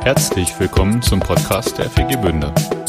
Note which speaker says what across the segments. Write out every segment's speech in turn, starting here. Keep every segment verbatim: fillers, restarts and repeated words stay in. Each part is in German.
Speaker 1: Herzlich willkommen zum Podcast der F E G Bünde.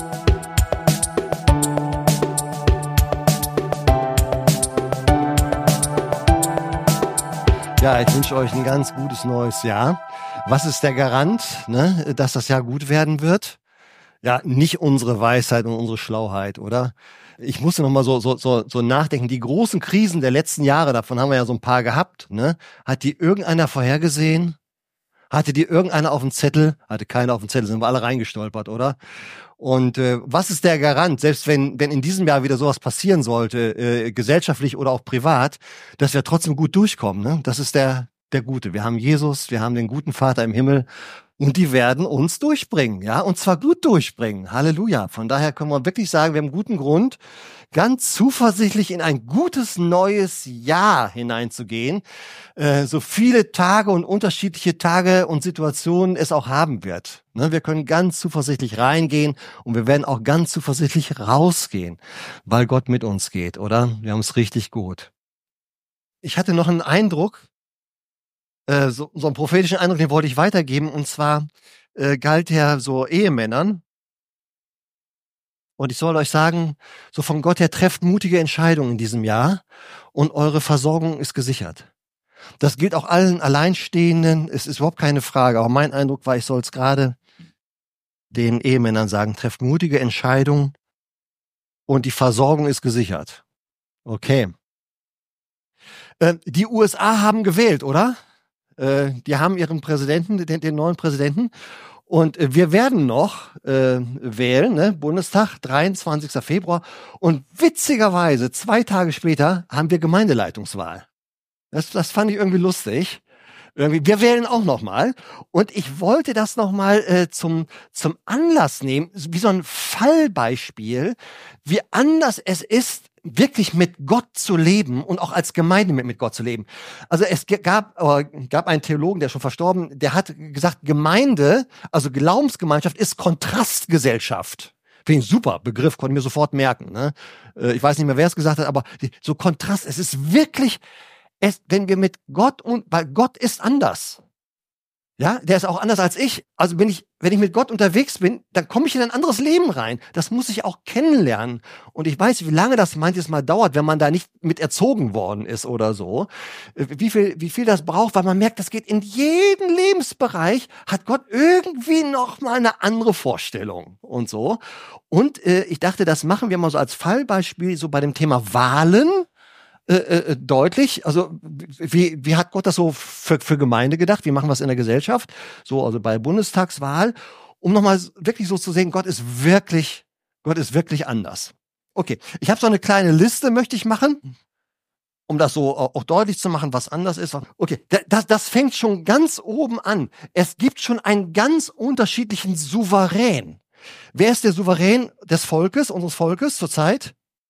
Speaker 2: Ja, ich wünsche euch ein ganz gutes neues Jahr. Was ist der Garant, ne, dass das Jahr gut werden wird? Ja, nicht unsere Weisheit und unsere Schlauheit, oder? Ich musste noch mal so, so, so, so nachdenken. Die großen Krisen der letzten Jahre, davon haben wir ja so ein paar gehabt, ne? Hat die irgendeiner vorhergesehen? Hatte die irgendeiner auf dem Zettel? Hatte keiner auf dem Zettel, sind wir alle reingestolpert, oder? Und äh, was ist der Garant, selbst wenn wenn in diesem Jahr wieder sowas passieren sollte, äh, gesellschaftlich oder auch privat, dass wir trotzdem gut durchkommen, ne? Das ist der der Gute. Wir haben Jesus, wir haben den guten Vater im Himmel und die werden uns durchbringen, ja? Und zwar gut durchbringen. Halleluja. Von daher können wir wirklich sagen, wir haben guten Grund, ganz zuversichtlich in ein gutes neues Jahr hineinzugehen, äh, so viele Tage und unterschiedliche Tage und Situationen es auch haben wird. Ne, wir können ganz zuversichtlich reingehen und wir werden auch ganz zuversichtlich rausgehen, weil Gott mit uns geht, oder? Wir haben es richtig gut. Ich hatte noch einen Eindruck, äh, so, so einen prophetischen Eindruck, den wollte ich weitergeben, und zwar äh, galt der so Ehemännern. Und ich soll euch sagen, so von Gott her, trefft mutige Entscheidungen in diesem Jahr und eure Versorgung ist gesichert. Das gilt auch allen Alleinstehenden, es ist überhaupt keine Frage. Aber mein Eindruck war, ich soll es gerade den Ehemännern sagen, trefft mutige Entscheidungen und die Versorgung ist gesichert. Okay. Äh, die U S A haben gewählt, oder? Äh, die haben ihren Präsidenten, den, den neuen Präsidenten. Und wir werden noch äh, wählen, ne? Bundestag, dreiundzwanzigster Februar. Und witzigerweise, zwei Tage später, haben wir Gemeindeleitungswahl. Das, das fand ich irgendwie lustig. Irgendwie, wir wählen auch noch mal. Und ich wollte das noch mal äh, zum, zum Anlass nehmen, wie so ein Fallbeispiel, wie anders es ist, wirklich mit Gott zu leben und auch als Gemeinde mit, mit Gott zu leben. Also es gab, äh, gab einen Theologen, der ist schon verstorben, der hat gesagt, Gemeinde, also Glaubensgemeinschaft ist Kontrastgesellschaft. Finde ich ein super Begriff, konnte ich mir sofort merken. Ne? Äh, ich weiß nicht mehr, wer es gesagt hat, aber die, so Kontrast, es ist wirklich, es, wenn wir mit Gott und, weil Gott ist anders. Ja, der ist auch anders als ich. Also wenn ich, wenn ich mit Gott unterwegs bin, dann komme ich in ein anderes Leben rein. Das muss ich auch kennenlernen. Und ich weiß, wie lange das manches Mal dauert, wenn man da nicht mit erzogen worden ist oder so. Wie viel, wie viel das braucht, weil man merkt, das geht in jedem Lebensbereich, hat Gott irgendwie noch mal eine andere Vorstellung und so. Und äh, ich dachte, das machen wir mal so als Fallbeispiel so bei dem Thema Wahlen. Äh, äh, deutlich, also wie, wie hat Gott das so für, für Gemeinde gedacht? Wie machen wir es in der Gesellschaft? So, also bei Bundestagswahl, um nochmal wirklich so zu sehen, Gott ist wirklich, Gott ist wirklich anders. Okay, ich habe so eine kleine Liste, möchte ich machen, um das so auch deutlich zu machen, was anders ist. Okay, das, das fängt schon ganz oben an. Es gibt schon einen ganz unterschiedlichen Souverän. Wer ist der Souverän des Volkes, unseres Volkes zurzeit?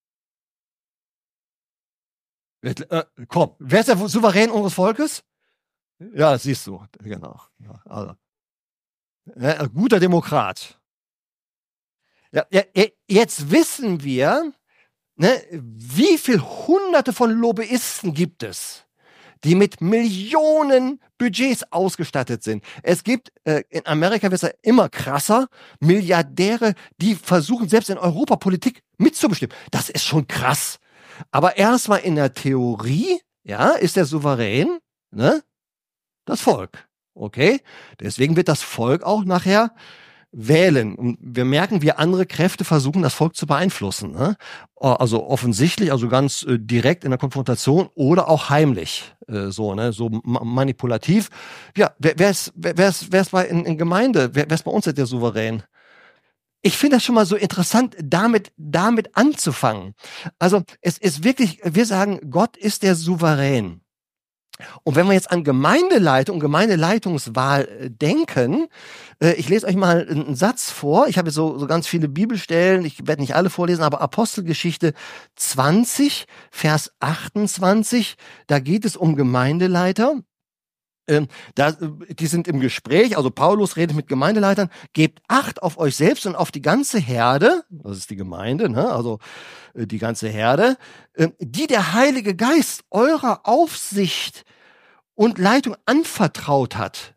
Speaker 2: Äh, komm, wer ist der Souverän unseres Volkes? Ja, das siehst du, genau. Ja, also, ja, guter Demokrat. Ja, ja, jetzt wissen wir, ne, wie viel Hunderte von Lobbyisten gibt es, die mit Millionen Budgets ausgestattet sind. Es gibt, äh, in Amerika wird es ja immer krasser, Milliardäre, die versuchen selbst in Europa Politik mitzubestimmen. Das ist schon krass. Aber erstmal in der Theorie, ja, ist der Souverän, ne, das Volk. Okay? Deswegen wird das Volk auch nachher wählen. Und wir merken, wie andere Kräfte versuchen, das Volk zu beeinflussen. Ne? Also offensichtlich, also ganz äh, direkt in der Konfrontation oder auch heimlich, äh, so, ne, so ma- manipulativ. Ja, wer, wer ist, wer, wer ist, wer ist bei in, in Gemeinde, wer, wer ist bei uns der Souverän? Ich finde das schon mal so interessant, damit, damit anzufangen. Also, es ist wirklich, wir sagen, Gott ist der Souverän. Und wenn wir jetzt an Gemeindeleitung und Gemeindeleitungswahl äh, denken, äh, ich lese euch mal einen Satz vor. Ich habe jetzt so, so ganz viele Bibelstellen, ich werde nicht alle vorlesen, aber Apostelgeschichte zwanzig, Vers achtundzwanzig, da geht es um Gemeindeleiter. Ähm, da, die sind im Gespräch, also Paulus redet mit Gemeindeleitern, gebt Acht auf euch selbst und auf die ganze Herde, das ist die Gemeinde, ne? Also äh, die ganze Herde, äh, die der Heilige Geist eurer Aufsicht und Leitung anvertraut hat.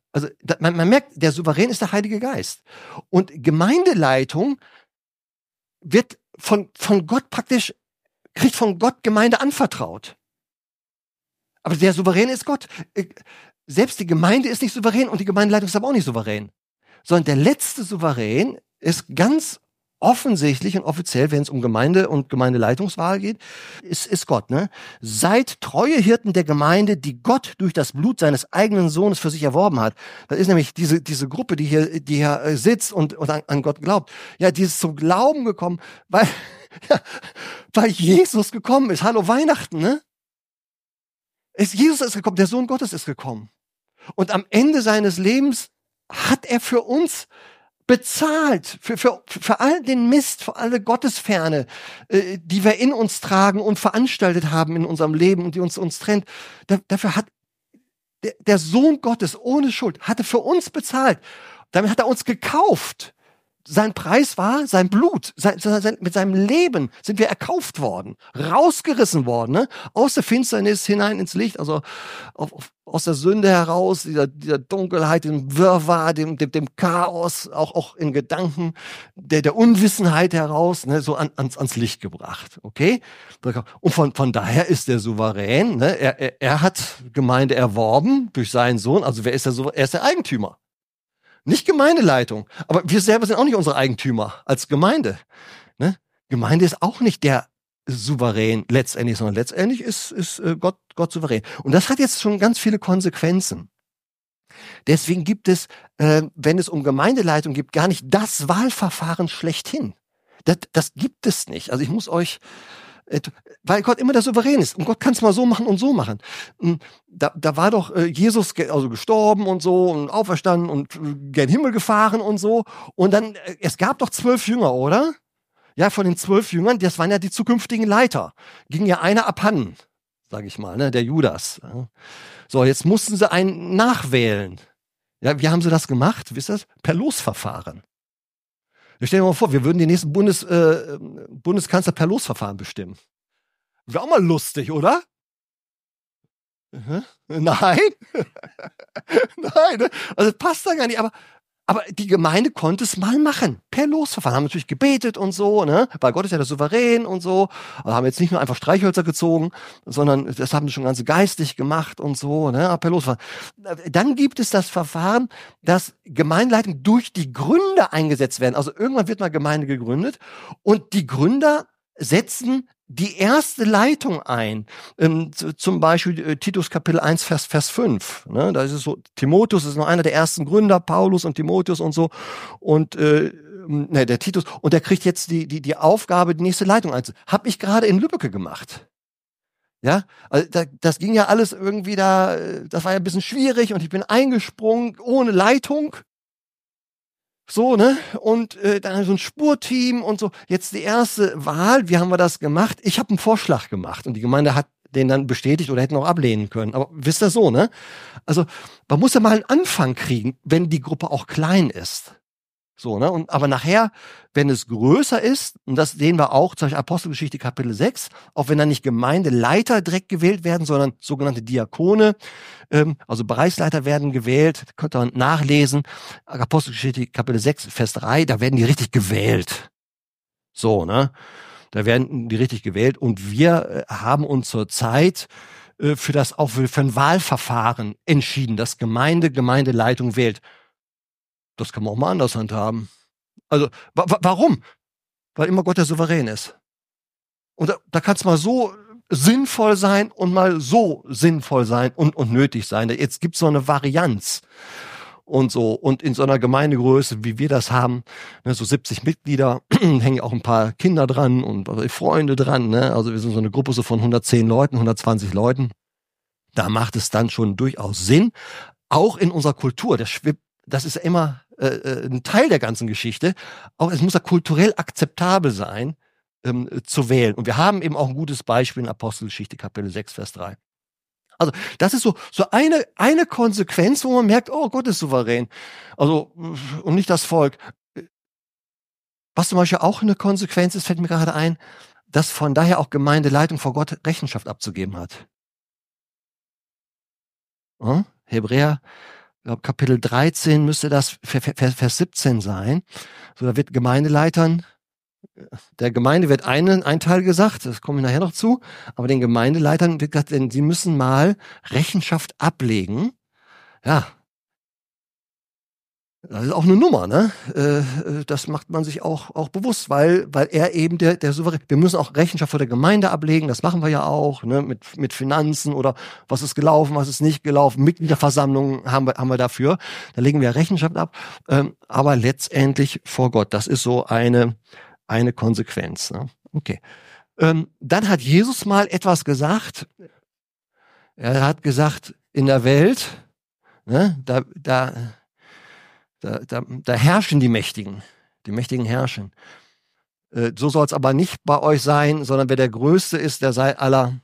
Speaker 2: Also da, man, man merkt, der Souverän ist der Heilige Geist. Und Gemeindeleitung wird von, von Gott praktisch, kriegt von Gott Gemeinde anvertraut. Aber der Souverän ist Gott. Selbst die Gemeinde ist nicht souverän und die Gemeindeleitung ist aber auch nicht souverän. Sondern der letzte Souverän ist ganz offensichtlich und offiziell, wenn es um Gemeinde und Gemeindeleitungswahl geht, ist, ist Gott. Ne? Seid treue Hirten der Gemeinde, die Gott durch das Blut seines eigenen Sohnes für sich erworben hat. Das ist nämlich diese, diese Gruppe, die hier, die hier sitzt und, und an, an Gott glaubt. Ja, die ist zum Glauben gekommen, weil, ja, weil Jesus gekommen ist. Hallo Weihnachten, ne? Es, Jesus ist gekommen, der Sohn Gottes ist gekommen. Und am Ende seines Lebens hat er für uns bezahlt, für, für, für all den Mist, für alle Gottesferne, äh, die wir in uns tragen und veranstaltet haben in unserem Leben und die uns, uns trennt. Da, dafür hat der, der Sohn Gottes ohne Schuld, hatte für uns bezahlt. Damit hat er uns gekauft. Sein Preis war sein Blut. Sein, sein, mit seinem Leben sind wir erkauft worden, rausgerissen worden, ne? Aus der Finsternis hinein ins Licht, also auf, auf, aus der Sünde heraus, dieser, dieser Dunkelheit, dem Wirrwarr, dem, dem, dem Chaos, auch, auch in Gedanken, der, der Unwissenheit heraus, ne? So an, ans, ans Licht gebracht, okay? Und von, von daher ist der souverän, ne? Er, er, er hat Gemeinde erworben durch seinen Sohn, also wer ist der Souverän? Er ist der Eigentümer. Nicht Gemeindeleitung. Aber wir selber sind auch nicht unsere Eigentümer als Gemeinde. Ne? Gemeinde ist auch nicht der Souverän letztendlich, sondern letztendlich ist, ist Gott, Gott souverän. Und das hat jetzt schon ganz viele Konsequenzen. Deswegen gibt es, äh, wenn es um Gemeindeleitung geht, gar nicht das Wahlverfahren schlechthin. Das, das gibt es nicht. Also ich muss euch, äh, weil Gott immer der Souverän ist. Und Gott kann es mal so machen und so machen. Da, da war doch äh, Jesus ge- also gestorben und so und auferstanden und äh, gen Himmel gefahren und so. Und dann, äh, es gab doch zwölf Jünger, oder? Ja, von den zwölf Jüngern, das waren ja die zukünftigen Leiter. Ging ja einer abhanden, sage ich mal, ne, der Judas. Ja. So, jetzt mussten sie einen nachwählen. Ja, wie haben sie das gemacht? Wisst ihr das? Per Losverfahren. Ich stell dir mal vor, wir würden den nächsten Bundes, äh, Bundeskanzler per Losverfahren bestimmen. Wäre auch mal lustig, oder? Mhm. Nein. Nein, also passt da gar nicht, aber, aber die Gemeinde konnte es mal machen. Per Losverfahren. Haben natürlich gebetet und so, ne? Weil Gott ist ja der Souverän und so. Also haben jetzt nicht nur einfach Streichhölzer gezogen, sondern das haben sie schon ganz geistig gemacht und so, ne? Per Losverfahren. Dann gibt es das Verfahren, dass Gemeindeleitung durch die Gründer eingesetzt werden. Also irgendwann wird mal Gemeinde gegründet und die Gründer setzen die erste Leitung ein. Ähm, zum Beispiel äh, Titus Kapitel eins, Vers, Vers fünf. Ne? Da ist es so, Timotheus ist noch einer der ersten Gründer, Paulus und Timotheus und so. Und äh, ne, der Titus, und der kriegt jetzt die, die, die Aufgabe, die nächste Leitung einzusetzen. Hab ich gerade in Lübbecke gemacht. Ja, also da, das ging ja alles irgendwie da, das war ja ein bisschen schwierig und ich bin eingesprungen ohne Leitung. So, ne? Und äh, dann so ein Spurteam und so. Jetzt die erste Wahl, wie haben wir das gemacht? Ich habe einen Vorschlag gemacht und die Gemeinde hat den dann bestätigt oder hätten auch ablehnen können. Aber wisst ihr so, ne? Also man muss ja mal einen Anfang kriegen, wenn die Gruppe auch klein ist. So, ne? Und, aber nachher, wenn es größer ist, und das sehen wir auch, zum Beispiel Apostelgeschichte Kapitel sechs, auch wenn dann nicht Gemeindeleiter direkt gewählt werden, sondern sogenannte Diakone, ähm, also Bereichsleiter werden gewählt, könnt ihr nachlesen, Apostelgeschichte Kapitel sechs, Vers drei, da werden die richtig gewählt. So, ne? Da werden die richtig gewählt und wir äh, haben uns zur Zeit äh, für das, auch für, für ein Wahlverfahren entschieden, dass Gemeinde, Gemeindeleitung wählt. Das kann man auch mal anders handhaben. Also, wa- wa- warum? Weil immer Gott der Souverän ist. Und da, da kann es mal so sinnvoll sein und mal so sinnvoll sein und, und nötig sein. Jetzt gibt es so eine Varianz und so. Und in so einer Gemeindegröße, wie wir das haben, ne, so siebzig Mitglieder, hängen auch ein paar Kinder dran und Freunde dran. Ne? Also wir sind so eine Gruppe so von hundertzehn Leuten, hundertzwanzig Leuten. Da macht es dann schon durchaus Sinn. Auch in unserer Kultur, der schwippt, das ist ja immer äh, ein Teil der ganzen Geschichte. Auch es muss ja kulturell akzeptabel sein, ähm, zu wählen. Und wir haben eben auch ein gutes Beispiel in Apostelgeschichte Kapitel sechs, Vers drei. Also das ist so so eine eine Konsequenz, wo man merkt, oh, Gott ist souverän. Also und nicht das Volk. Was zum Beispiel auch eine Konsequenz ist, fällt mir gerade ein, dass von daher auch Gemeindeleitung vor Gott Rechenschaft abzugeben hat. Hm? Hebräer ich glaube Kapitel dreizehn müsste das, Vers siebzehn sein. So, da wird Gemeindeleitern, der Gemeinde wird einen, ein Teil gesagt, das komme ich nachher noch zu, aber den Gemeindeleitern wird gesagt, denn sie müssen mal Rechenschaft ablegen. Ja, das ist auch eine Nummer, ne? Äh, das macht man sich auch auch bewusst, weil weil er eben der der Souverän. Wir müssen auch Rechenschaft vor der Gemeinde ablegen. Das machen wir ja auch, ne? Mit mit Finanzen oder was ist gelaufen, was ist nicht gelaufen. Mitgliederversammlungen haben wir haben wir dafür. Da legen wir Rechenschaft ab, ähm, aber letztendlich vor Gott. Das ist so eine eine Konsequenz. Ne? Okay. Ähm, dann hat Jesus mal etwas gesagt. Er hat gesagt, in der Welt, ne? Da da Da, da, da herrschen die Mächtigen. Die Mächtigen herrschen. Äh, so soll es aber nicht bei euch sein, sondern wer der Größte ist, der sei aller,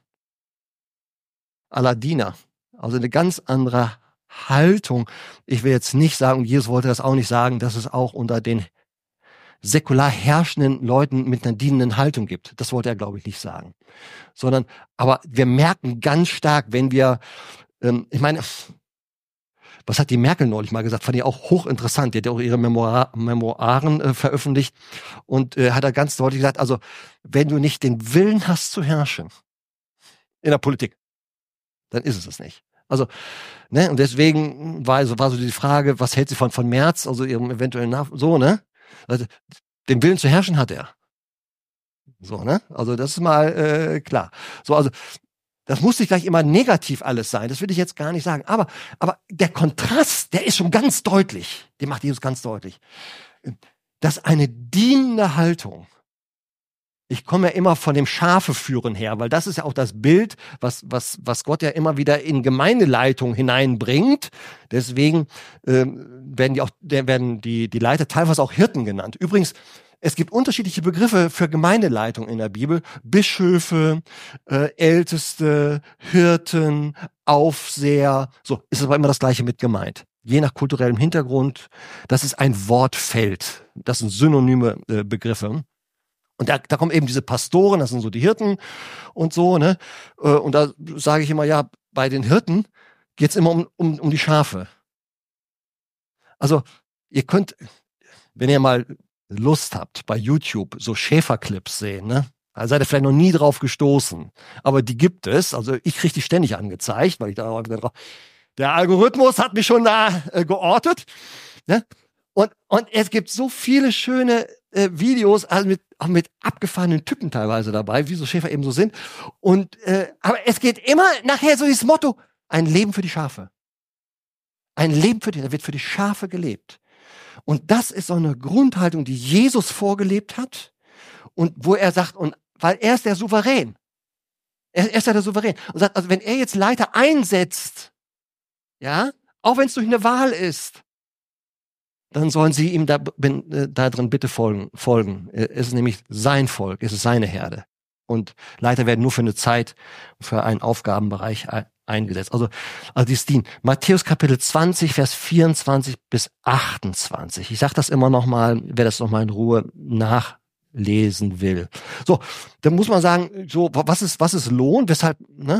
Speaker 2: aller Diener. Also eine ganz andere Haltung. Ich will jetzt nicht sagen, und Jesus wollte das auch nicht sagen, dass es auch unter den säkular herrschenden Leuten mit einer dienenden Haltung gibt. Das wollte er, glaube ich, nicht sagen. Sondern, aber wir merken ganz stark, wenn wir, ähm, ich meine, was hat die Merkel neulich mal gesagt? Fand ich auch hochinteressant. Die hat ja auch ihre Memoir, Memoiren äh, veröffentlicht und äh, hat er ganz deutlich gesagt, also wenn du nicht den Willen hast zu herrschen in der Politik, dann ist es es nicht. Also, ne, und deswegen war so, war so die Frage, was hält sie von, von Merz, also ihrem eventuellen Nach so, ne? Also, den Willen zu herrschen hat er. So, ne? Also das ist mal äh, klar. So, also das muss nicht gleich immer negativ alles sein, das will ich jetzt gar nicht sagen. Aber, aber der Kontrast, der ist schon ganz deutlich. Den macht Jesus ganz deutlich. Das ist eine dienende Haltung. Ich komme ja immer von dem Schafeführen her, weil das ist ja auch das Bild, was, was, was Gott ja immer wieder in Gemeindeleitung hineinbringt. Deswegen ähm, werden die auch, werden die, die Leiter teilweise auch Hirten genannt. Übrigens, es gibt unterschiedliche Begriffe für Gemeindeleitung in der Bibel. Bischöfe, äh, Älteste, Hirten, Aufseher. So, ist aber immer das Gleiche mit gemeint. Je nach kulturellem Hintergrund. Das ist ein Wortfeld. Das sind synonyme äh, Begriffe. Und da, da kommen eben diese Pastoren, das sind so die Hirten und so, ne? Äh, und da sage ich immer, ja, bei den Hirten geht's immer um, um, um die Schafe. Also, ihr könnt, wenn ihr mal Lust habt, bei YouTube so Schäferclips sehen, ne? Da seid ihr vielleicht noch nie drauf gestoßen. Aber die gibt es. Also ich kriege die ständig angezeigt, weil ich da drauf. Der Algorithmus hat mich schon da äh, geortet. Ne? Und, und es gibt so viele schöne äh, Videos, also mit, auch mit abgefahrenen Typen teilweise dabei, wie so Schäfer eben so sind. Und äh, aber es geht immer nachher so dieses Motto: ein Leben für die Schafe. Ein Leben für die, da wird für die Schafe gelebt. Und das ist so eine Grundhaltung, die Jesus vorgelebt hat und wo er sagt, und weil er ist der Souverän. Er, er ist ja der Souverän. Und sagt, also wenn er jetzt Leiter einsetzt, ja, auch wenn es durch eine Wahl ist, dann sollen sie ihm da, da drin bitte folgen, folgen. Es ist nämlich sein Volk, es ist seine Herde. Und Leiter werden nur für eine Zeit, für einen Aufgabenbereich eingesetzt. Also, also dieses Dienen. Matthäus Kapitel zwanzig, Vers vierundzwanzig bis achtundzwanzig. Ich sage das immer noch mal, wer das noch mal in Ruhe nachlesen will. So, dann muss man sagen, so was ist was ist Lohn? Weshalb? Ne?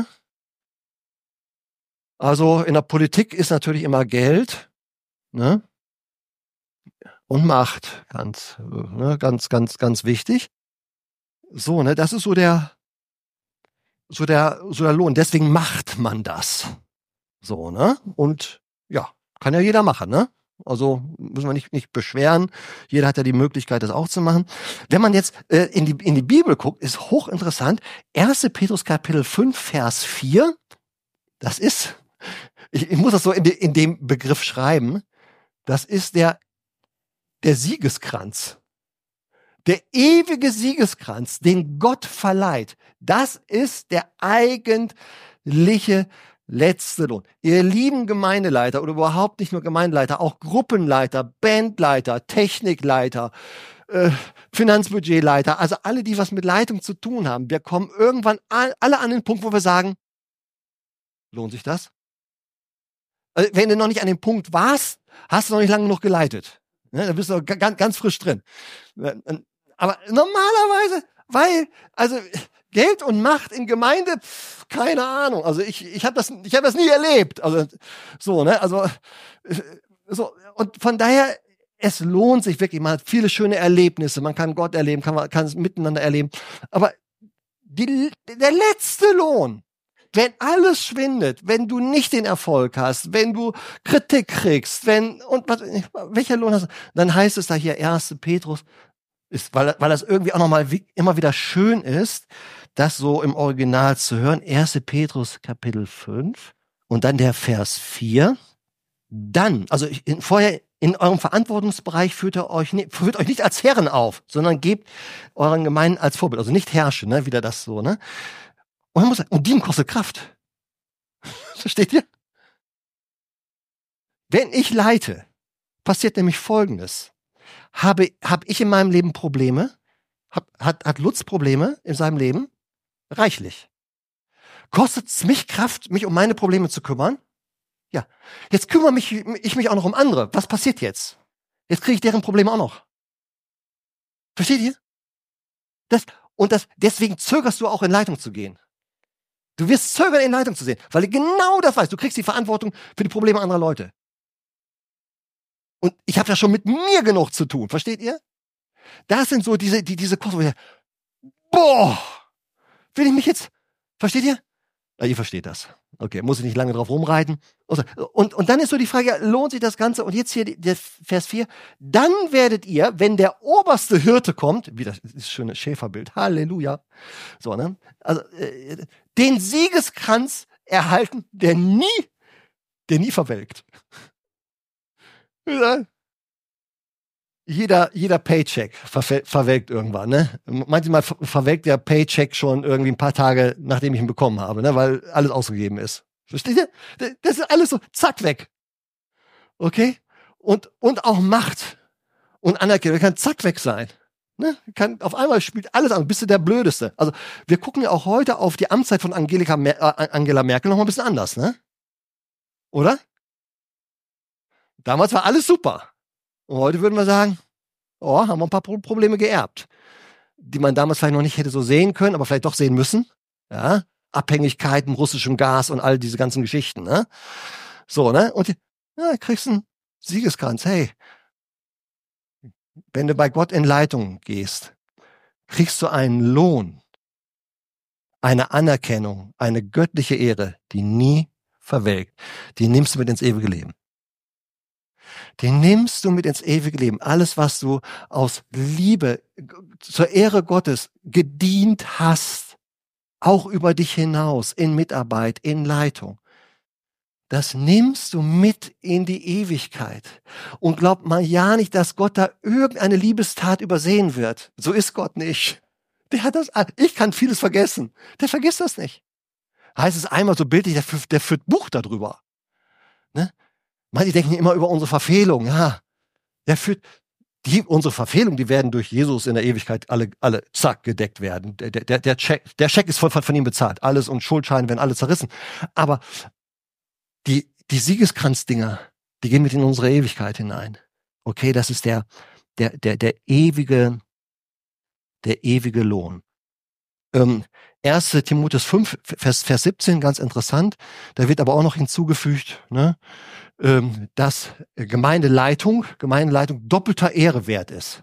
Speaker 2: Also in der Politik ist natürlich immer Geld, ne? Und Macht, ganz, ne? ganz, ganz, ganz wichtig. So, ne? Das ist so der so der so der Lohn. Deswegen macht man das. So, ne? Und ja, kann ja jeder machen, ne? Also müssen wir nicht nicht beschweren. Jeder hat ja die Möglichkeit, das auch zu machen. Wenn man jetzt äh, in die in die Bibel guckt, ist hochinteressant. erster Petrus Kapitel fünf, Vers vier. Das ist, ich, ich muss das so in, de, in dem Begriff schreiben. Das ist der der Siegeskranz. Der ewige Siegeskranz, den Gott verleiht, das ist der eigentliche letzte Lohn. Ihr lieben Gemeindeleiter oder überhaupt nicht nur Gemeindeleiter, auch Gruppenleiter, Bandleiter, Technikleiter, äh, Finanzbudgetleiter, also alle, die was mit Leitung zu tun haben, wir kommen irgendwann all, alle an den Punkt, wo wir sagen, lohnt sich das? Also, wenn du noch nicht an dem Punkt warst, hast du noch nicht lange noch geleitet. Ne, da bist du ganz, ganz frisch drin. Aber normalerweise, weil, also Geld und Macht in Gemeinde, pf, keine Ahnung. Also ich, ich habe das, ich habe das nie erlebt. Also so, ne? Also äh, so und von daher, es lohnt sich wirklich. Man hat viele schöne Erlebnisse. Man kann Gott erleben, kann, kann es miteinander erleben. Aber die, der letzte Lohn, wenn alles schwindet, wenn du nicht den Erfolg hast, wenn du Kritik kriegst, wenn und was, welcher Lohn hast du, dann heißt es da hier erster Petrus. Ist, weil, weil das irgendwie auch nochmal wie, immer wieder schön ist, das so im Original zu hören. erster Petrus Kapitel fünf und dann der Vers vier. Dann, also in, vorher in eurem Verantwortungsbereich führt er euch nicht, führt euch nicht als Herren auf, sondern gebt euren Gemeinden als Vorbild. Also nicht herrschen, ne, wieder das so, ne. Und, man muss sagen, und Dienen kostet Kraft. Versteht ihr? Wenn ich leite, passiert nämlich Folgendes. Habe, habe ich in meinem Leben Probleme? Hab, hat, hat Lutz Probleme in seinem Leben? Reichlich. Kostet es mich Kraft, mich um meine Probleme zu kümmern? Ja. Jetzt kümmere mich, ich mich auch noch um andere. Was passiert jetzt? Jetzt kriege ich deren Probleme auch noch. Versteht ihr? Das, und das, deswegen zögerst du auch in Leitung zu gehen. Du wirst zögern, in Leitung zu sehen, weil du genau das weißt. Du kriegst die Verantwortung für die Probleme anderer Leute. Und ich habe ja schon mit mir genug zu tun, versteht ihr? Das sind so diese, die, diese Kosten, wo ich, boah, will ich mich jetzt, versteht ihr? Ja, ihr versteht das. Okay, muss ich nicht lange drauf rumreiten. Und, und dann ist so die Frage, lohnt sich das Ganze? Und jetzt hier der Vers vier. Dann werdet ihr, wenn der oberste Hirte kommt, wie das ist ein schönes Schäferbild, Halleluja, so, ne? Also, äh, den Siegeskranz erhalten, der nie, der nie verwelkt. Jeder, jeder Paycheck ver- verwelkt irgendwann, ne? Manchmal ver- verwelkt der Paycheck schon irgendwie ein paar Tage, nachdem ich ihn bekommen habe, ne? Weil alles ausgegeben ist. Versteht ihr? Das ist alles so, zack, weg. Okay? Und, und auch Macht und Anerkennung kann zack weg sein. Ne? Kann, auf einmal spielt alles an, bist du der Blödeste. Also, wir gucken ja auch heute auf die Amtszeit von Angelika Mer- äh, Angela Merkel noch mal ein bisschen anders, ne? Oder? Damals war alles super. Und heute würden wir sagen, oh, haben wir ein paar Probleme geerbt, die man damals vielleicht noch nicht hätte so sehen können, aber vielleicht doch sehen müssen. Ja, Abhängigkeiten, russischem Gas und all diese ganzen Geschichten, ne? So, ne? Und ja, kriegst einen Siegeskranz. Hey, wenn du bei Gott in Leitung gehst, kriegst du einen Lohn, eine Anerkennung, eine göttliche Ehre, die nie verwelkt. Die nimmst du mit ins ewige Leben. Den nimmst du mit ins ewige Leben. Alles, was du aus Liebe zur Ehre Gottes gedient hast, auch über dich hinaus, in Mitarbeit, in Leitung, das nimmst du mit in die Ewigkeit. Und glaub mal ja nicht, dass Gott da irgendeine Liebestat übersehen wird. So ist Gott nicht. Der hat das, ich kann vieles vergessen. Der vergisst das nicht. Heißt es einmal so bildlich, der, führt, der führt Buch darüber. Ne? Manche denken immer über unsere Verfehlung. Ja, der führt, die, unsere Verfehlungen, die werden durch Jesus in der Ewigkeit alle, alle zack, gedeckt werden. Der, der, der, Check, der Scheck ist von, von ihm bezahlt. Alles und Schuldscheine werden alle zerrissen. Aber die, die Siegeskranzdinger, die gehen mit in unsere Ewigkeit hinein. Okay, das ist der, der, der, der ewige, der ewige Lohn. Ähm, erster Timotheus fünf, Vers, Vers siebzehn, ganz interessant. Da wird aber auch noch hinzugefügt, ne, ähm, dass Gemeindeleitung, Gemeindeleitung doppelter Ehre wert ist.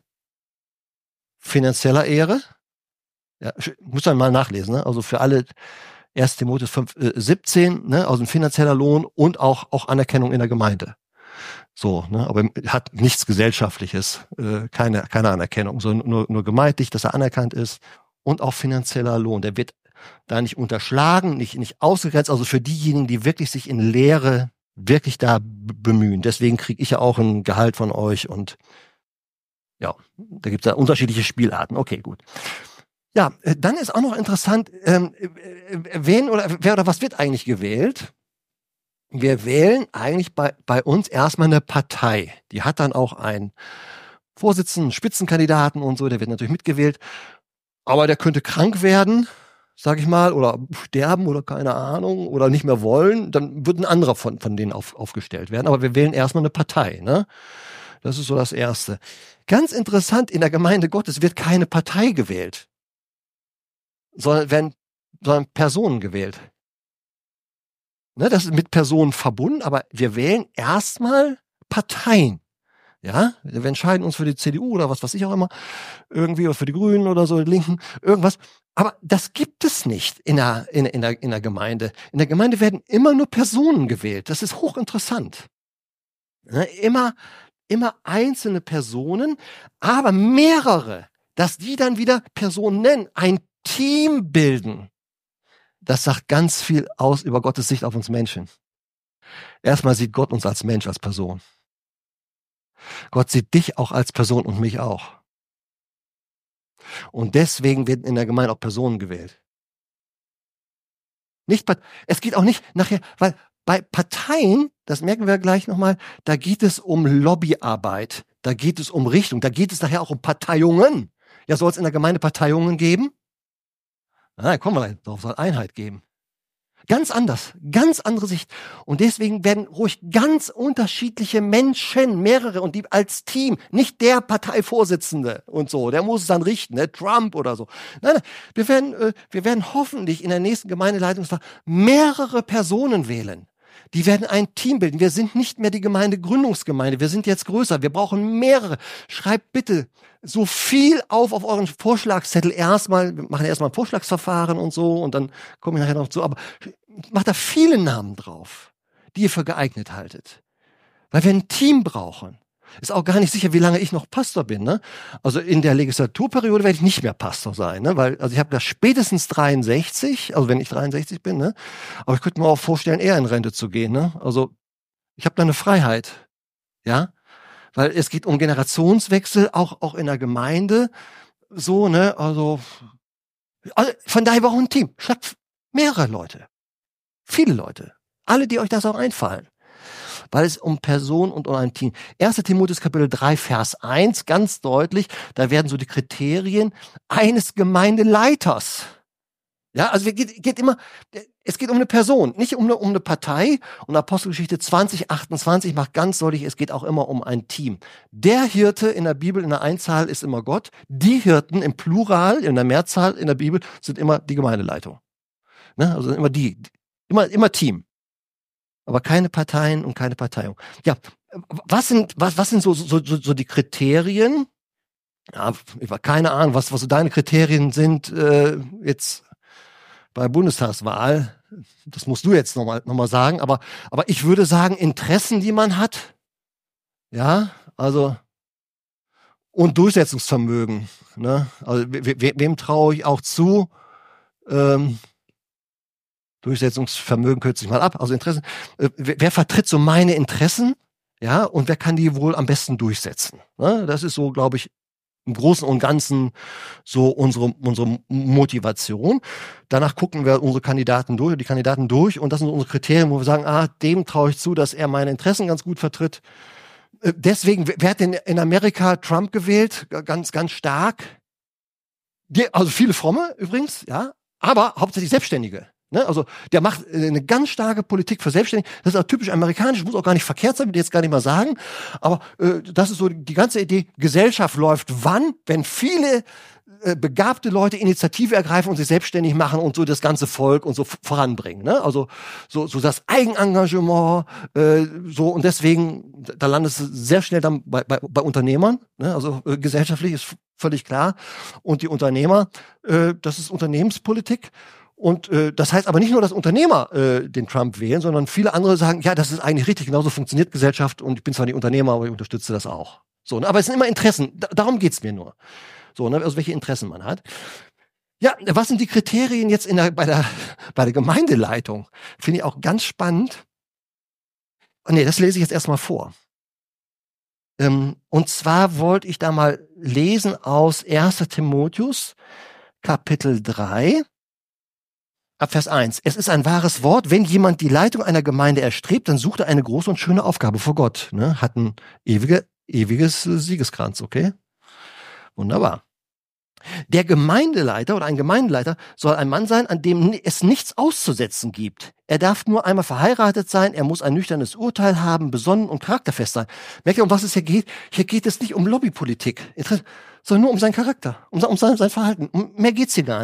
Speaker 2: Finanzieller Ehre, ja, muss man mal nachlesen, ne? Also für alle erster Timotheus fünf, äh, siebzehn, ne, also ein finanzieller Lohn und auch, auch Anerkennung in der Gemeinde. So, ne, aber hat nichts Gesellschaftliches, äh, keine, keine Anerkennung, sondern nur, nur gemeindlich, dass er anerkannt ist. Und auch finanzieller Lohn. Der wird da nicht unterschlagen, nicht, nicht ausgegrenzt. Also für diejenigen, die wirklich sich in Lehre wirklich da b- bemühen. Deswegen kriege ich ja auch ein Gehalt von euch. Und ja, da gibt es ja unterschiedliche Spielarten. Okay, gut. Ja, äh, dann ist auch noch interessant, ähm, äh, wen oder wer oder was wird eigentlich gewählt? Wir wählen eigentlich bei, bei uns erstmal eine Partei. Die hat dann auch einen Vorsitzenden, Spitzenkandidaten und so. Der wird natürlich mitgewählt. Aber der könnte krank werden, sag ich mal, oder sterben oder keine Ahnung, oder nicht mehr wollen, dann wird ein anderer von, von denen auf, aufgestellt werden. Aber wir wählen erstmal eine Partei, ne? Das ist so das Erste. Ganz interessant, in der Gemeinde Gottes wird keine Partei gewählt. sondern werden sondern Personen gewählt. Ne, das ist mit Personen verbunden, aber wir wählen erstmal Parteien. Ja, wir entscheiden uns für die C D U oder was weiß ich auch immer, irgendwie, oder für die Grünen oder so, die Linken, irgendwas. Aber das gibt es nicht in der, in, in der, in der Gemeinde. In der Gemeinde werden immer nur Personen gewählt. Das ist hochinteressant. Ne, immer, immer einzelne Personen, aber mehrere, dass die dann wieder Personen nennen, ein Team bilden. Das sagt ganz viel aus über Gottes Sicht auf uns Menschen. Erstmal sieht Gott uns als Mensch, als Person. Gott sieht dich auch als Person und mich auch. Und deswegen werden in der Gemeinde auch Personen gewählt. Nicht, es geht auch nicht nachher, weil bei Parteien, das merken wir gleich nochmal, da geht es um Lobbyarbeit, da geht es um Richtung, da geht es nachher auch um Parteiungen. Ja, soll es in der Gemeinde Parteiungen geben? Na, kommen wir darauf, soll Einheit geben. Ganz anders, ganz andere Sicht. Und deswegen werden ruhig ganz unterschiedliche Menschen, mehrere, und die als Team, nicht der Parteivorsitzende und so, der muss es dann richten, ne? Trump oder so. Nein, nein, wir werden, äh, wir werden hoffentlich in der nächsten Gemeindeleitungswahl mehrere Personen wählen. Die werden ein Team bilden. Wir sind nicht mehr die Gemeindegründungsgemeinde. Wir sind jetzt größer. Wir brauchen mehrere. Schreibt bitte so viel auf auf euren Vorschlagszettel erstmal. Wir machen erstmal ein Vorschlagsverfahren und so und dann komme ich nachher noch zu. Aber macht da viele Namen drauf, die ihr für geeignet haltet. Weil wir ein Team brauchen. Ist auch gar nicht sicher, wie lange ich noch Pastor bin. Ne? Also in der Legislaturperiode werde ich nicht mehr Pastor sein. Ne? Weil, also ich habe da spätestens dreiundsechzig, also wenn ich dreiundsechzig bin. Ne? Aber ich könnte mir auch vorstellen, eher in Rente zu gehen. Ne? Also ich habe da eine Freiheit. Ja, weil es geht um Generationswechsel, auch auch in der Gemeinde. So, ne, also, also von daher auch ein Team. Schlagt mehrere Leute. Viele Leute. Alle, die euch das auch einfallen. Weil es um Person und um ein Team. erster Timotheus Kapitel drei, Vers eins, ganz deutlich, da werden so die Kriterien eines Gemeindeleiters. Ja, also es geht, geht immer, es geht um eine Person, nicht um eine, um eine Partei. Und Apostelgeschichte zwanzig, achtundzwanzig macht ganz deutlich, es geht auch immer um ein Team. Der Hirte in der Bibel, in der Einzahl ist immer Gott. Die Hirten im Plural, in der Mehrzahl in der Bibel sind immer die Gemeindeleitung. Ne? Also immer die, immer, immer Team. Aber keine Parteien und keine Parteiung. Ja, was sind, was, was sind so, so, so, so die Kriterien? Ja, ich habe keine Ahnung, was, was so deine Kriterien sind, äh, jetzt bei Bundestagswahl. Das musst du jetzt nochmal, noch mal sagen. Aber, aber ich würde sagen, Interessen, die man hat. Ja, also, und Durchsetzungsvermögen. Ne? Also, we, we, wem traue ich auch zu, ähm, Durchsetzungsvermögen kürzt sich mal ab, also Interessen. Äh, wer, wer vertritt so meine Interessen? Ja, und wer kann die wohl am besten durchsetzen? Ne? Das ist so, glaube ich, im Großen und Ganzen so unsere, unsere Motivation. Danach gucken wir unsere Kandidaten durch, die Kandidaten durch, und das sind unsere Kriterien, wo wir sagen, ah, dem traue ich zu, dass er meine Interessen ganz gut vertritt. Äh, deswegen, wer hat denn in Amerika Trump gewählt? Ganz, ganz stark. Die, also viele Fromme übrigens, ja, aber hauptsächlich Selbstständige. Ne, also der macht eine ganz starke Politik für Selbstständige. Das ist auch typisch amerikanisch, muss auch gar nicht verkehrt sein, will ich jetzt gar nicht mal sagen. Aber äh, das ist so die ganze Idee, Gesellschaft läuft wann, wenn viele äh, begabte Leute Initiative ergreifen und sich selbstständig machen und so das ganze Volk und so voranbringen. Ne? Also so, so das Eigenengagement, äh, so, und deswegen, da landest du sehr schnell dann bei, bei, bei Unternehmern. Ne? Also äh, gesellschaftlich ist völlig klar. Und die Unternehmer, äh, das ist Unternehmenspolitik. Und äh, das heißt aber nicht nur, dass Unternehmer äh, den Trump wählen, sondern viele andere sagen, ja, das ist eigentlich richtig, genauso funktioniert Gesellschaft, und ich bin zwar nicht Unternehmer, aber ich unterstütze das auch. So, ne? Aber es sind immer Interessen, da, darum geht's mir nur. So, ne? Also welche Interessen man hat. Ja, was sind die Kriterien jetzt in der, bei, der, bei der Gemeindeleitung? Finde ich auch ganz spannend. Oh, nee, das lese ich jetzt erstmal vor. Ähm, und zwar wollte ich da mal lesen aus erster Timotheus, Kapitel drei. Ab Vers eins. Es ist ein wahres Wort, wenn jemand die Leitung einer Gemeinde erstrebt, dann sucht er eine große und schöne Aufgabe vor Gott. Ne? Hat ein ewige, ewiges Siegeskranz, okay? Wunderbar. Der Gemeindeleiter oder ein Gemeindeleiter soll ein Mann sein, an dem es nichts auszusetzen gibt. Er darf nur einmal verheiratet sein, er muss ein nüchternes Urteil haben, besonnen und charakterfest sein. Merkt ihr, um was es hier geht? Hier geht es nicht um Lobbypolitik, sondern nur um seinen Charakter, um sein, um sein Verhalten. Um mehr geht's hier gar nicht.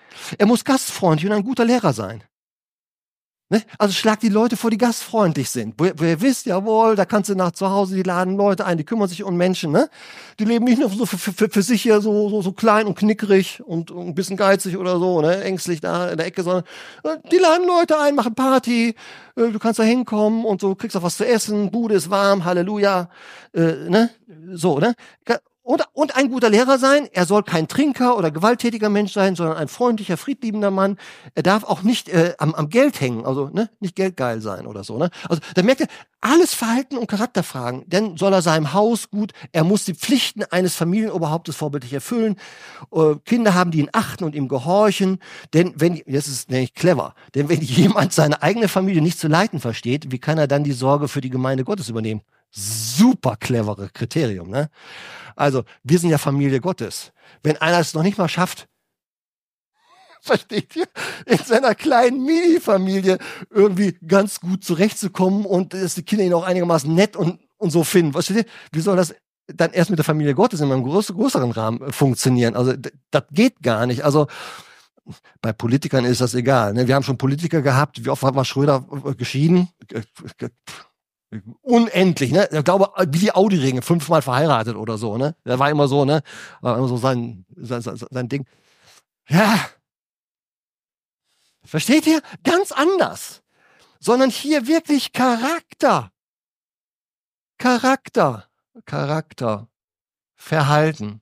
Speaker 2: Er muss gastfreundlich und ein guter Lehrer sein. Ne? Also schlag die Leute vor, die gastfreundlich sind. Wo, wo ihr wisst, jawohl, da kannst du nach zu Hause, die laden Leute ein, die kümmern sich um Menschen. Ne? Die leben nicht nur so für, für, für sich hier so, so, so klein und knickrig und, und ein bisschen geizig oder so, ne? Ängstlich da in der Ecke, sondern die laden Leute ein, machen Party, du kannst da hinkommen und so, kriegst auch was zu essen, Bude ist warm, Halleluja. Äh, ne? So, ne? Und, und ein guter Lehrer sein. Er soll kein Trinker oder gewalttätiger Mensch sein, sondern ein freundlicher, friedliebender Mann. Er darf auch nicht äh, am, am Geld hängen, also ne, nicht geldgeil sein oder so. Ne? Also da merkt er, alles Verhalten und Charakterfragen. Denn soll er seinem Haus gut, er muss die Pflichten eines Familienoberhauptes vorbildlich erfüllen. Äh, Kinder haben, die ihn achten und ihm gehorchen. Denn wenn, das ist nämlich clever, denn wenn jemand seine eigene Familie nicht zu leiten versteht, wie kann er dann die Sorge für die Gemeinde Gottes übernehmen? Super clevere Kriterium, ne? Also, wir sind ja Familie Gottes. Wenn einer es noch nicht mal schafft, versteht ihr, in seiner kleinen Mini-Familie irgendwie ganz gut zurechtzukommen und dass die Kinder ihn auch einigermaßen nett und, und so finden. Versteht ihr? Wie soll das dann erst mit der Familie Gottes in einem größ- größeren Rahmen funktionieren? Also, d- das geht gar nicht. Also, bei Politikern ist das egal. Ne? Wir haben schon Politiker gehabt. Wie oft war Schröder geschieden? Unendlich, ne? Ich glaube, wie die Audi-Ringe, fünfmal verheiratet oder so, ne? Der war immer so, ne? War immer so sein, sein, sein Ding. Ja. Versteht ihr? Ganz anders. Sondern hier wirklich Charakter. Charakter. Charakter. Verhalten.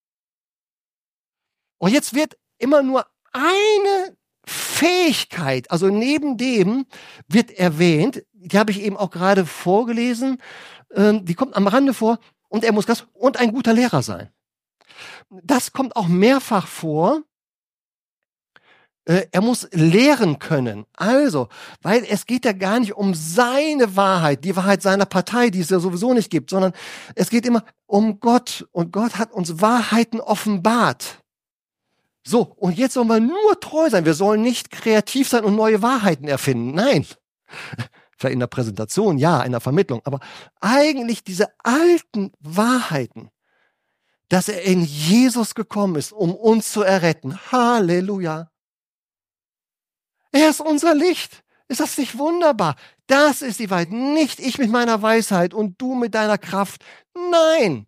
Speaker 2: Und jetzt wird immer nur eine Fähigkeit, also neben dem wird erwähnt, die habe ich eben auch gerade vorgelesen, ähm, die kommt am Rande vor, und er muss das und ein guter Lehrer sein. Das kommt auch mehrfach vor. Äh, er muss lehren können. Also, weil es geht ja gar nicht um seine Wahrheit, die Wahrheit seiner Partei, die es ja sowieso nicht gibt, sondern es geht immer um Gott. Und Gott hat uns Wahrheiten offenbart. So, und jetzt sollen wir nur treu sein. Wir sollen nicht kreativ sein und neue Wahrheiten erfinden. Nein. Vielleicht in der Präsentation, ja, in der Vermittlung. Aber eigentlich diese alten Wahrheiten, dass er in Jesus gekommen ist, um uns zu erretten. Halleluja. Er ist unser Licht. Ist das nicht wunderbar? Das ist die Wahrheit. Nicht ich mit meiner Weisheit und du mit deiner Kraft. Nein.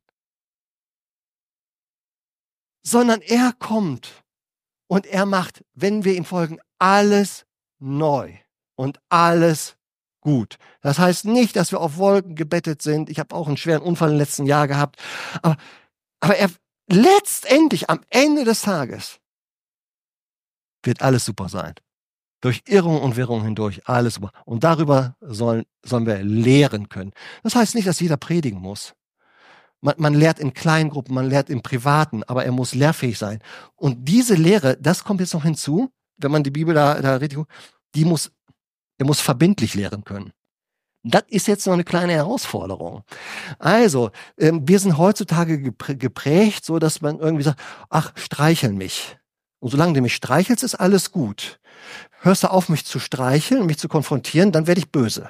Speaker 2: Sondern er kommt. Und er macht, wenn wir ihm folgen, alles neu und alles gut. Das heißt nicht, dass wir auf Wolken gebettet sind. Ich habe auch einen schweren Unfall im letzten Jahr gehabt. Aber, aber er letztendlich am Ende des Tages wird alles super sein. Durch Irrung und Wirrung hindurch alles super. Und darüber sollen, sollen wir lehren können. Das heißt nicht, dass jeder predigen muss. Man, man lehrt in Kleingruppen, man lehrt im Privaten, aber er muss lehrfähig sein. Und diese Lehre, das kommt jetzt noch hinzu, wenn man die Bibel da, da richtig, die muss, er muss verbindlich lehren können. Das ist jetzt noch eine kleine Herausforderung. Also, ähm, wir sind heutzutage geprägt, so dass man irgendwie sagt, ach, streichel mich. Und solange du mich streichelst, ist alles gut. Hörst du auf, mich zu streicheln, mich zu konfrontieren, dann werde ich böse.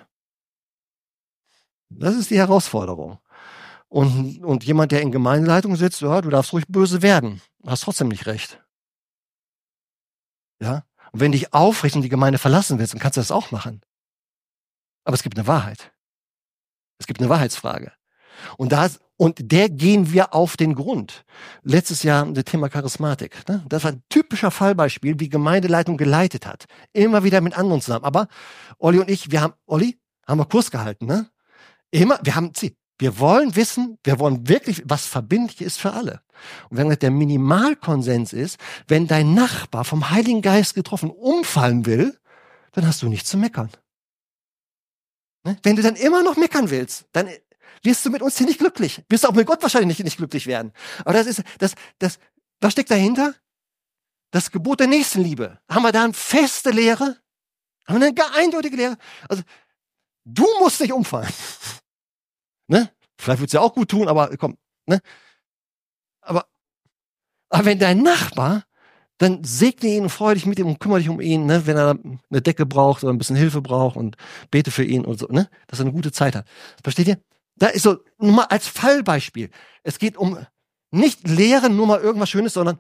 Speaker 2: Das ist die Herausforderung. Und, und jemand, der in Gemeindeleitung sitzt, ja, du darfst ruhig böse werden. Du hast trotzdem nicht recht. Ja? Und wenn dich aufrichst und die Gemeinde verlassen willst, dann kannst du das auch machen. Aber es gibt eine Wahrheit. Es gibt eine Wahrheitsfrage. Und da, und der gehen wir auf den Grund. Letztes Jahr das Thema Charismatik. Ne? Das war ein typischer Fallbeispiel, wie Gemeindeleitung geleitet hat. Immer wieder mit anderen zusammen. Aber Olli und ich, wir haben, Olli, haben wir Kurs gehalten, ne? Immer, wir haben Ziel. Wir wollen wissen, wir wollen wirklich, was verbindlich ist für alle. Und wenn der Minimalkonsens ist, wenn dein Nachbar vom Heiligen Geist getroffen umfallen will, dann hast du nichts zu meckern. Ne? Wenn du dann immer noch meckern willst, dann wirst du mit uns hier nicht glücklich. Wirst du auch mit Gott wahrscheinlich nicht, nicht glücklich werden. Aber das ist, das, das, was steckt dahinter? Das Gebot der Nächstenliebe. Haben wir da eine feste Lehre? Haben wir eine eindeutige Lehre? Also, du musst nicht umfallen. Ne? Vielleicht wird es ja auch gut tun, aber komm, ne? Aber, aber wenn dein Nachbar, dann segne ihn und freue dich mit ihm und kümmere dich um ihn, ne? Wenn er eine Decke braucht oder ein bisschen Hilfe braucht und bete für ihn und so, ne? Dass er eine gute Zeit hat. Versteht ihr? Da ist so, nur mal als Fallbeispiel. Es geht um nicht Lehren, nur mal irgendwas Schönes, sondern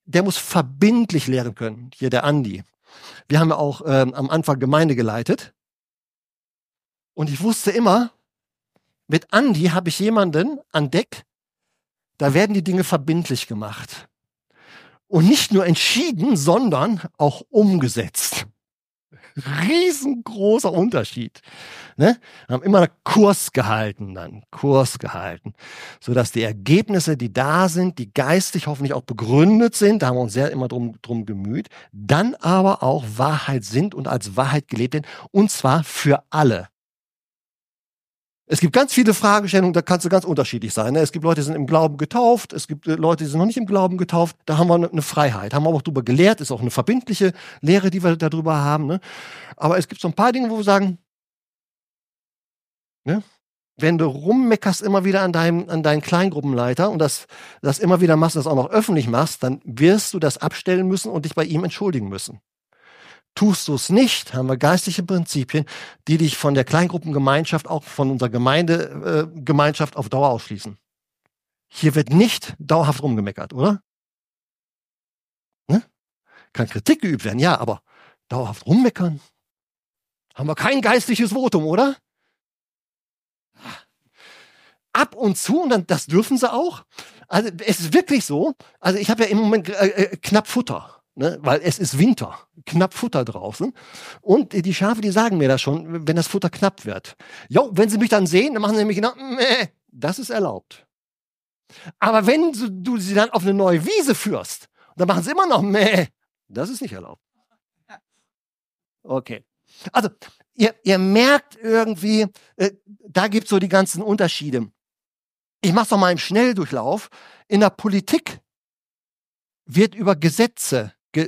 Speaker 2: der muss verbindlich lehren können. Hier der Andi. Wir haben ja auch ähm, am Anfang Gemeinde geleitet. Und ich wusste immer, mit Andi habe ich jemanden an Deck, da werden die Dinge verbindlich gemacht. Und nicht nur entschieden, sondern auch umgesetzt. Riesengroßer Unterschied. Ne? Wir haben immer einen Kurs gehalten, dann Kurs gehalten, sodass die Ergebnisse, die da sind, die geistig hoffentlich auch begründet sind, da haben wir uns sehr immer drum, drum gemüht, dann aber auch Wahrheit sind und als Wahrheit gelebt werden, und zwar für alle. Es gibt ganz viele Fragestellungen, da kannst du ganz unterschiedlich sein. Ne? Es gibt Leute, die sind im Glauben getauft, es gibt Leute, die sind noch nicht im Glauben getauft. Da haben wir eine Freiheit, haben wir auch drüber gelehrt, ist auch eine verbindliche Lehre, die wir darüber haben. Ne? Aber es gibt so ein paar Dinge, wo wir sagen, ne? Wenn du rummeckerst immer wieder an deinem, an deinen Kleingruppenleiter und das, das immer wieder machst, das auch noch öffentlich machst, dann wirst du das abstellen müssen und dich bei ihm entschuldigen müssen. Tust du es nicht, haben wir geistliche Prinzipien, die dich von der Kleingruppengemeinschaft, auch von unserer Gemeindegemeinschaft äh, auf Dauer ausschließen. Hier wird nicht dauerhaft rumgemeckert, oder? Ne? Kann Kritik geübt werden, ja, aber dauerhaft rummeckern? Haben wir kein geistliches Votum, oder? Ab und zu, und dann, das dürfen sie auch. Also es ist wirklich so, also ich habe ja im Moment äh, äh, knapp Futter. Ne, weil es ist Winter, knapp Futter draußen. Und die Schafe, die sagen mir das schon, wenn das Futter knapp wird. Jo, wenn sie mich dann sehen, dann machen sie nämlich genau, meh, das ist erlaubt. Aber wenn du, du sie dann auf eine neue Wiese führst, dann machen sie immer noch, meh, das ist nicht erlaubt. Okay. Also, ihr, ihr merkt irgendwie, äh, da gibt es so die ganzen Unterschiede. Ich mach's doch mal im Schnelldurchlauf. In der Politik wird über Gesetze Ge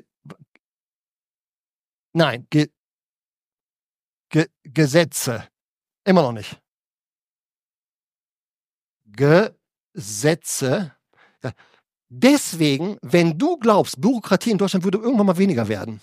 Speaker 2: Nein, Ge Ge Gesetze. Immer noch nicht. Gesetze. Ja. Deswegen, wenn du glaubst, Bürokratie in Deutschland würde irgendwann mal weniger werden.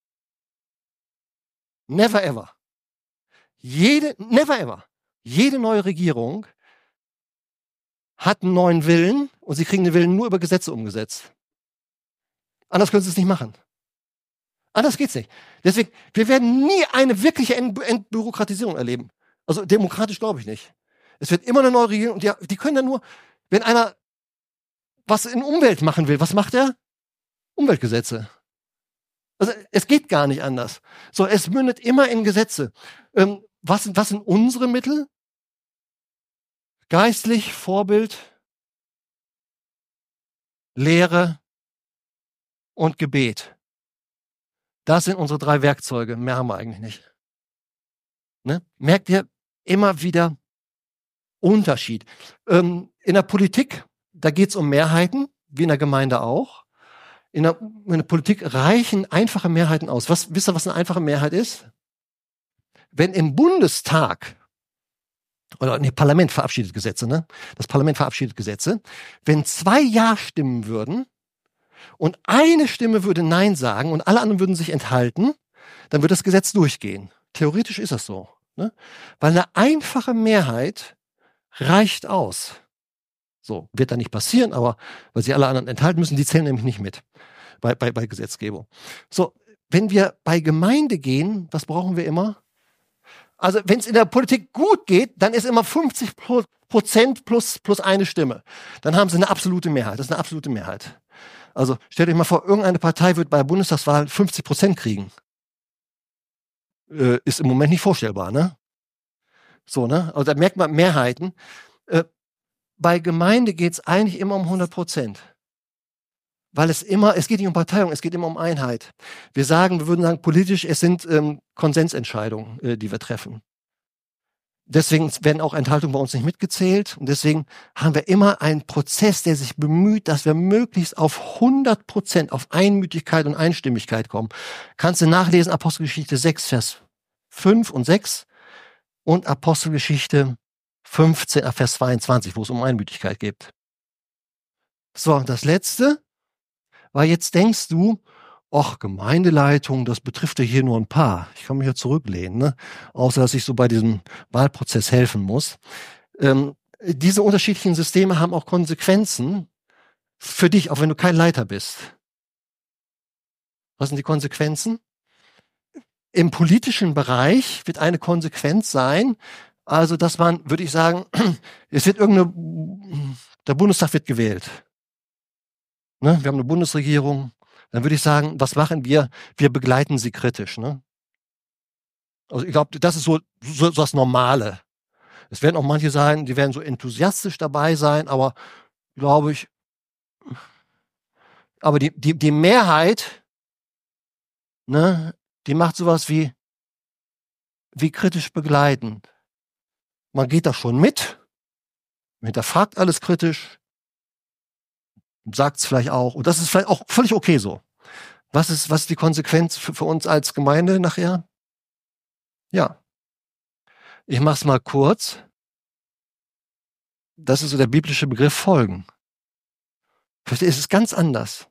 Speaker 2: Never ever. Jede, never ever. Jede neue Regierung hat einen neuen Willen und sie kriegen den Willen nur über Gesetze umgesetzt. Anders können sie es nicht machen. Anders geht's nicht. Deswegen, wir werden nie eine wirkliche Entbürokratisierung erleben. Also demokratisch glaube ich nicht. Es wird immer eine neue Regierung und die, die können dann nur, wenn einer was in Umwelt machen will, was macht er? Umweltgesetze. Also es geht gar nicht anders. So, es mündet immer in Gesetze. Ähm, was, was sind unsere Mittel? Geistlich, Vorbild, Lehre und Gebet. Das sind unsere drei Werkzeuge. Mehr haben wir eigentlich nicht. Ne? Merkt ihr immer wieder Unterschied. Ähm, in der Politik, da geht es um Mehrheiten, wie in der Gemeinde auch. In der, in der Politik reichen einfache Mehrheiten aus. Was, wisst ihr, was eine einfache Mehrheit ist? Wenn im Bundestag oder nee, Parlament verabschiedet Gesetze, ne? Das Parlament verabschiedet Gesetze. Wenn zwei Ja stimmen würden und eine Stimme würde Nein sagen und alle anderen würden sich enthalten, dann würde das Gesetz durchgehen. Theoretisch ist das so. Ne? Weil eine einfache Mehrheit reicht aus. So, wird da nicht passieren, aber weil sie alle anderen enthalten müssen, die zählen nämlich nicht mit bei, bei, bei Gesetzgebung. So, wenn wir bei Gemeinde gehen, was brauchen wir immer? Also wenn es in der Politik gut geht, dann ist immer fünfzig Prozent plus, plus eine Stimme. Dann haben sie eine absolute Mehrheit. Das ist eine absolute Mehrheit. Also stellt euch mal vor, irgendeine Partei wird bei der Bundestagswahl fünfzig Prozent kriegen. Äh, ist im Moment nicht vorstellbar, ne? So, ne? Also da merkt man Mehrheiten. Äh, bei Gemeinde geht es eigentlich immer um hundert Prozent. Weil es immer, es geht nicht um Parteiung, es geht immer um Einheit. Wir sagen, wir würden sagen, politisch, es sind ähm, Konsensentscheidungen, äh, die wir treffen. Deswegen werden auch Enthaltungen bei uns nicht mitgezählt. Und deswegen haben wir immer einen Prozess, der sich bemüht, dass wir möglichst auf hundert Prozent auf Einmütigkeit und Einstimmigkeit kommen. Kannst du nachlesen, Apostelgeschichte sechs, Vers fünf und sechs und Apostelgeschichte fünfzehn, Vers zweiundzwanzig, wo es um Einmütigkeit geht. So, das Letzte. Weil jetzt denkst du, ach, Gemeindeleitung, das betrifft ja hier nur ein paar. Ich kann mich ja zurücklehnen, ne? Außer dass ich so bei diesem Wahlprozess helfen muss. Ähm, diese unterschiedlichen Systeme haben auch Konsequenzen für dich, auch wenn du kein Leiter bist. Was sind die Konsequenzen? Im politischen Bereich wird eine Konsequenz sein, also dass man, würde ich sagen, es wird irgendeine, der Bundestag wird gewählt. Ne? Wir haben eine Bundesregierung. Dann würde ich sagen, was machen wir? Wir begleiten sie kritisch. Ne? Also ich glaube, das ist so, so, so das Normale. Es werden auch manche sein, die werden so enthusiastisch dabei sein, aber glaube ich, aber die, die, die Mehrheit, ne, die macht sowas wie, wie kritisch begleiten. Man geht da schon mit, hinterfragt alles kritisch, sagt es vielleicht auch. Und das ist vielleicht auch völlig okay so. Was ist, was ist die Konsequenz für, für uns als Gemeinde nachher? Ja. Ich mache es mal kurz. Das ist so der biblische Begriff Folgen. Versteht, es ist ganz anders.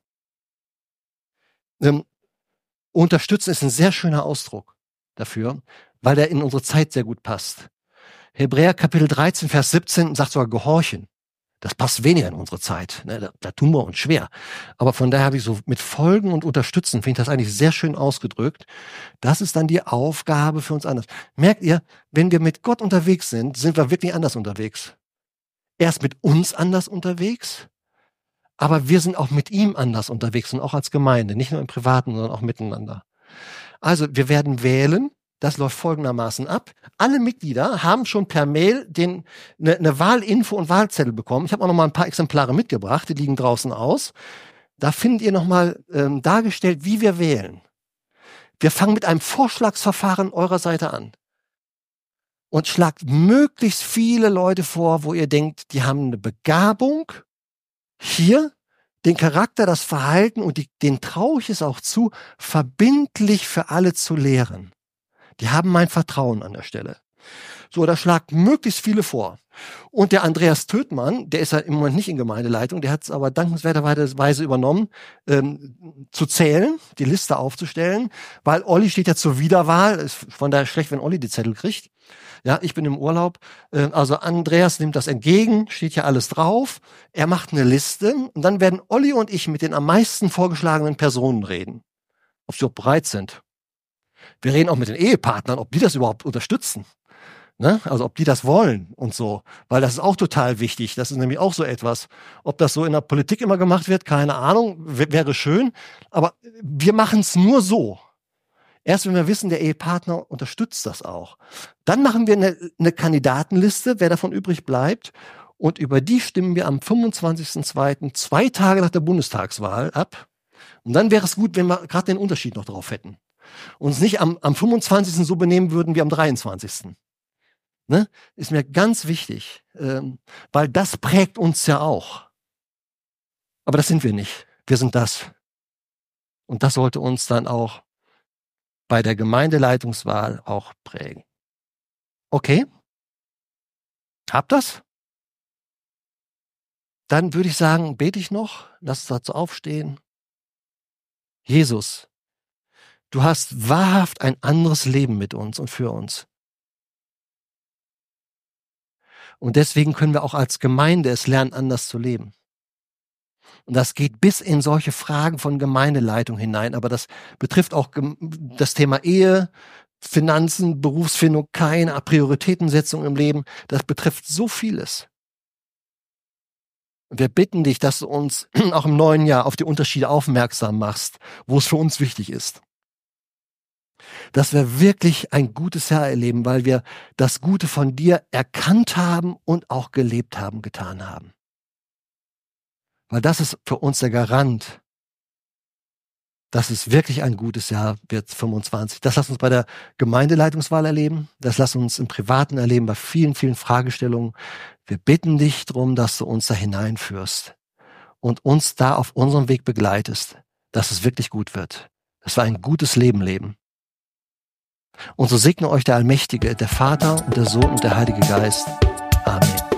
Speaker 2: Ähm, unterstützen ist ein sehr schöner Ausdruck dafür, weil der in unsere Zeit sehr gut passt. Hebräer Kapitel dreizehn, Vers siebzehn sagt sogar gehorchen. Das passt weniger in unsere Zeit. Ne? Da, da tun wir uns schwer. Aber von daher habe ich so mit Folgen und Unterstützen, finde ich das eigentlich sehr schön ausgedrückt. Das ist dann die Aufgabe für uns anders. Merkt ihr, wenn wir mit Gott unterwegs sind, sind wir wirklich anders unterwegs. Er ist mit uns anders unterwegs, aber wir sind auch mit ihm anders unterwegs und auch als Gemeinde, nicht nur im Privaten, sondern auch miteinander. Also wir werden wählen. Das läuft folgendermaßen ab. Alle Mitglieder haben schon per Mail den, eine, eine Wahlinfo und Wahlzettel bekommen. Ich habe auch noch mal ein paar Exemplare mitgebracht, die liegen draußen aus. Da findet ihr noch mal ähm, dargestellt, wie wir wählen. Wir fangen mit einem Vorschlagsverfahren eurer Seite an. Und schlagt möglichst viele Leute vor, wo ihr denkt, die haben eine Begabung, hier den Charakter, das Verhalten und die, den traue ich es auch zu, verbindlich für alle zu lehren. Die haben mein Vertrauen an der Stelle. So, da schlagt möglichst viele vor. Und der Andreas Töthmann, der ist ja im Moment nicht in Gemeindeleitung, der hat es aber dankenswerterweise übernommen, ähm, zu zählen, die Liste aufzustellen, weil Olli steht ja zur Wiederwahl, ist von daher schlecht, wenn Olli die Zettel kriegt. Ja, ich bin im Urlaub. Äh, also Andreas nimmt das entgegen, steht ja alles drauf. Er macht eine Liste und dann werden Olli und ich mit den am meisten vorgeschlagenen Personen reden. Ob sie auch bereit sind. Wir reden auch mit den Ehepartnern, ob die das überhaupt unterstützen. Ne? Also ob die das wollen und so. Weil das ist auch total wichtig. Das ist nämlich auch so etwas. Ob das so in der Politik immer gemacht wird, keine Ahnung, w- wäre schön. Aber wir machen es nur so. Erst wenn wir wissen, der Ehepartner unterstützt das auch. Dann machen wir eine, eine Kandidatenliste, wer davon übrig bleibt. Und über die stimmen wir am fünfundzwanzigsten zweiten, zwei Tage nach der Bundestagswahl ab. Und dann wäre es gut, wenn wir gerade den Unterschied noch drauf hätten. Uns nicht am, am fünfundzwanzigsten so benehmen würden wie am dreiundzwanzigsten Ne? Ist mir ganz wichtig, ähm, weil das prägt uns ja auch. Aber das sind wir nicht. Wir sind das. Und das sollte uns dann auch bei der Gemeindeleitungswahl auch prägen. Okay? Habt das? Dann würde ich sagen, bete ich noch, lass uns dazu aufstehen. Jesus, du hast wahrhaft ein anderes Leben mit uns und für uns. Und deswegen können wir auch als Gemeinde es lernen, anders zu leben. Und das geht bis in solche Fragen von Gemeindeleitung hinein. Aber das betrifft auch das Thema Ehe, Finanzen, Berufsfindung, keine Prioritätensetzung im Leben. Das betrifft so vieles. Und wir bitten dich, dass du uns auch im neuen Jahr auf die Unterschiede aufmerksam machst, wo es für uns wichtig ist. Dass wir wirklich ein gutes Jahr erleben, weil wir das Gute von dir erkannt haben und auch gelebt haben, getan haben. Weil das ist für uns der Garant, dass es wirklich ein gutes Jahr wird, fünfundzwanzig. Das lass uns bei der Gemeindeleitungswahl erleben. Das lass uns im Privaten erleben, bei vielen, vielen Fragestellungen. Wir bitten dich darum, dass du uns da hineinführst und uns da auf unserem Weg begleitest, dass es wirklich gut wird, dass wir ein gutes Leben leben. Und so segne euch der Allmächtige, der Vater und der Sohn und der Heilige Geist. Amen.